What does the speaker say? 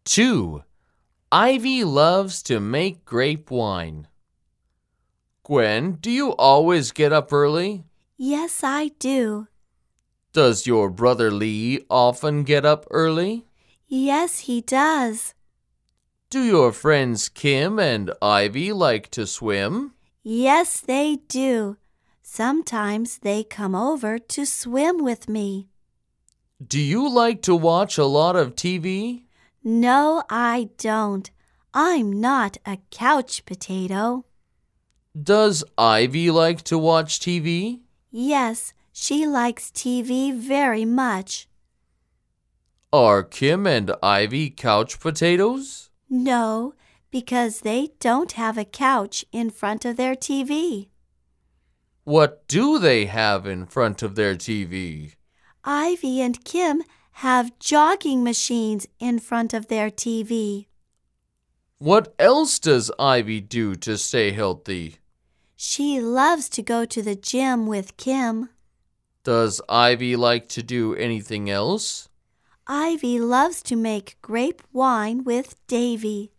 2. Ivy loves to make grape wine. Gwen, do you always get up early? Yes, I do. Does your brother Lee often get up early? Yes, he does. Do your friends Kim and Ivy like to swim? Yes, they do. Sometimes they come over to swim with me. Do you like to watch a lot of TV? No, I don't. I'm not a couch potato. Does Ivy like to watch TV? Yes, she likes TV very much. Are Kim and Ivy couch potatoes? No, because they don't have a couch in front of their TV. What do they have in front of their TV? Ivy and Kim have jogging machines in front of their TV. What else does Ivy do to stay healthy? She loves to go to the gym with Kim. Does Ivy like to do anything else? Ivy loves to make grape wine with Davy.